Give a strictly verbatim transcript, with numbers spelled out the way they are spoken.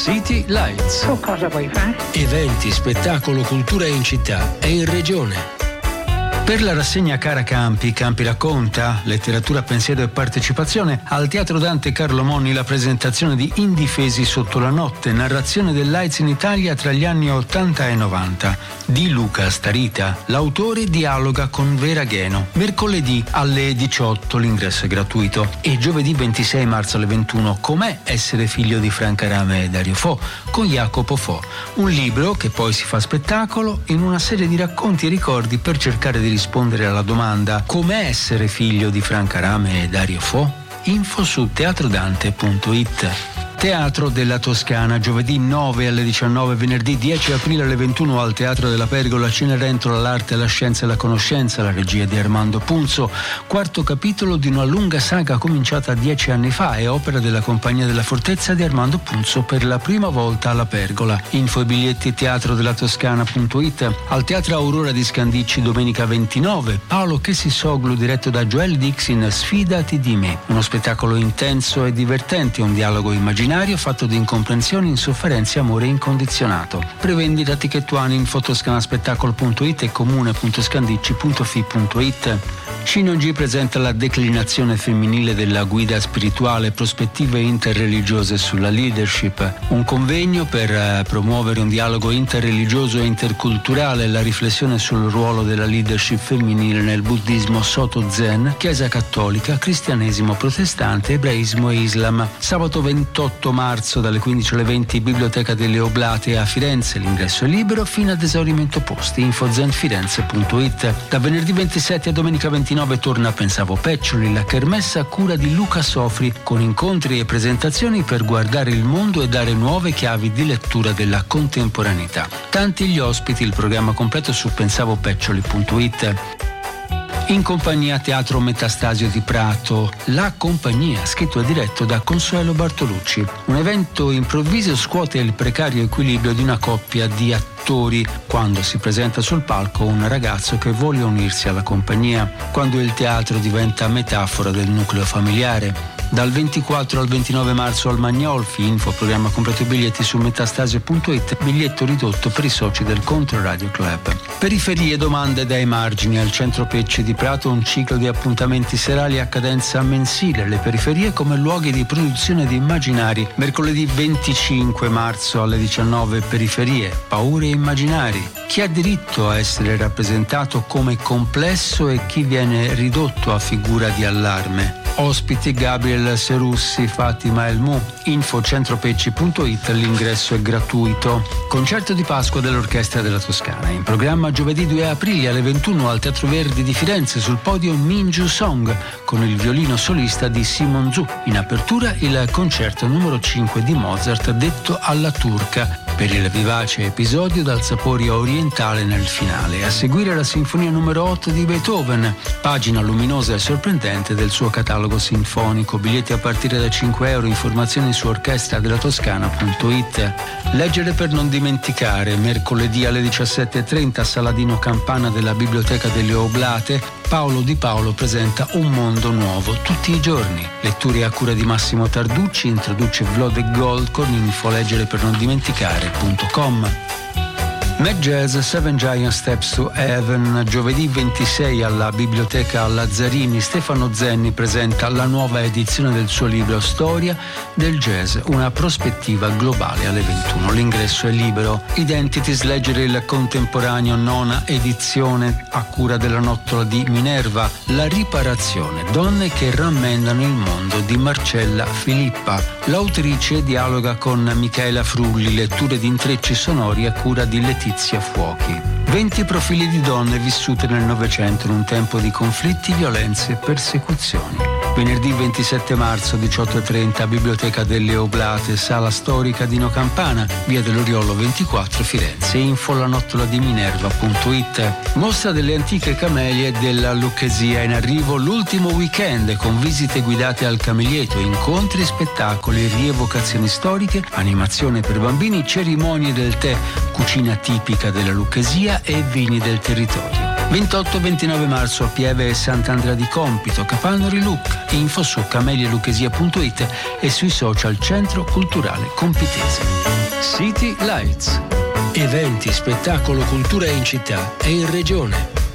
City Lights. Tu cosa vuoi fare? Eventi, spettacolo, cultura in città e in regione. Per la rassegna Cara Campi, Campi racconta, letteratura, pensiero e partecipazione, al Teatro Dante Carlo Monni la presentazione di Indifesi sotto la notte, narrazione dell'AIDS in Italia tra gli anni ottanta e novanta. Di Luca Starita, l'autore dialoga con Vera Gheno. Mercoledì alle diciotto l'ingresso è gratuito e giovedì ventisei marzo alle ventuno Com'è essere figlio di Franca Rame e Dario Fo con Jacopo Fo. Un libro che poi si fa spettacolo in una serie di racconti e ricordi per cercare di rispondere alla domanda: com'è essere figlio di Franca Rame e Dario Fo? Info su teatrodante punto it. Teatro della Toscana, giovedì nove alle diciannove, venerdì dieci aprile alle ventuno al Teatro della Pergola, Cenerentola, l'arte, la scienza e la conoscenza, la regia di Armando Punzo, quarto capitolo di una lunga saga cominciata dieci anni fa e opera della Compagnia della Fortezza di Armando Punzo per la prima volta alla Pergola. Info e biglietti teatro della toscana punto it. Al Teatro Aurora di Scandicci domenica ventinove, Paolo Chessisoglu diretto da Joel Dixon, Sfidati di me, uno spettacolo intenso e divertente, un dialogo immaginario fatto di incomprensioni, insofferenze e amore incondizionato. Prevendita Ticketuani in fotoscanaspettacolo punto it e comune punto scandicci punto fi punto it. Shinonji presenta la declinazione femminile della guida spirituale, prospettive interreligiose sulla leadership, un convegno per eh, promuovere un dialogo interreligioso e interculturale, la riflessione sul ruolo della leadership femminile nel buddismo Soto Zen, Chiesa Cattolica, Cristianesimo Protestante, Ebraismo e Islam. Sabato ventotto marzo dalle quindici alle venti, Biblioteca delle Oblate a Firenze, l'ingresso è libero fino ad esaurimento posti. Info zen firenze punto it. Da venerdì ventisette a domenica ventinove torna Pensavo Peccioli, la kermesse a cura di Luca Sofri, con incontri e presentazioni per guardare il mondo e dare nuove chiavi di lettura della contemporaneità. Tanti gli ospiti, il programma completo su pensavo peccioli punto it. In compagnia Teatro Metastasio di Prato, La Compagnia, scritto e diretto da Consuelo Bartolucci. Un evento improvviso scuote il precario equilibrio di una coppia di attori quando si presenta sul palco un ragazzo che vuole unirsi alla compagnia, quando il teatro diventa metafora del nucleo familiare. Dal ventiquattro al ventinove marzo al Magnolfi, info programma completo e biglietti su metastasio punto it, biglietto ridotto per i soci del Controradio Club. Periferie, domande dai margini, al Centro Pecce di Prato un ciclo di appuntamenti serali a cadenza mensile, le periferie come luoghi di produzione di immaginari. Mercoledì venticinque marzo alle diciannove, periferie, paure e immaginari. Chi ha diritto a essere rappresentato come complesso e chi viene ridotto a figura di allarme. Ospiti Gabriel Serussi, Fatima El Mu. Info centropecci punto it, l'ingresso è gratuito. Concerto di Pasqua dell'Orchestra della Toscana. In programma giovedì due aprile alle ventuno al Teatro Verdi di Firenze, sul podio Minju Song con il violino solista di Simon Zhu. In apertura il concerto numero cinque di Mozart detto alla turca, per il vivace episodio dal sapore orientale nel finale. A seguire la sinfonia numero otto di Beethoven, pagina luminosa e sorprendente del suo catalogo sinfonico. Biglietti a partire da cinque euro, informazioni su orchestra della toscana punto it. Leggere per non dimenticare, mercoledì alle diciassette e trenta, Saladino Campana della Biblioteca delle Oblate, Paolo Di Paolo presenta Un mondo nuovo tutti i giorni. Letture a cura di Massimo Tarducci, introduce Vlod e Gold con info leggere per non dimenticare punto com. Mad Jazz Seven Giant Steps to Heaven, giovedì ventisei alla Biblioteca Lazzarini. Stefano Zenni presenta la nuova edizione del suo libro Storia del Jazz, una prospettiva globale alle ventuno. L'ingresso è libero. Identities, leggere il contemporaneo, nona edizione a cura della Nottola di Minerva. La riparazione, donne che rammendano il mondo, di Marcella Filippa. L'autrice dialoga con Michaela Frulli, letture di intrecci sonori a cura di Letizia Fuochi. venti profili di donne vissute nel Novecento in un tempo di conflitti, violenze e persecuzioni. Venerdì ventisette marzo, diciotto e trenta, Biblioteca delle Oblate, Sala Storica Dino Campana, Via dell'Oriolo ventiquattro, Firenze. Info la nottola di minerva punto it. Mostra delle antiche camelie della Lucchesia, in arrivo l'ultimo weekend con visite guidate al Camelietto, incontri, spettacoli, rievocazioni storiche, animazione per bambini, cerimonie del tè, cucina tipica della Lucchesia e vini del territorio. ventotto e ventinove marzo a Pieve e Sant'Andrea di Compito, Capannori Lucca. Info su camelielucchesia punto it e sui social Centro Culturale Compitese. City Lights. Eventi, spettacolo, cultura in città e in regione.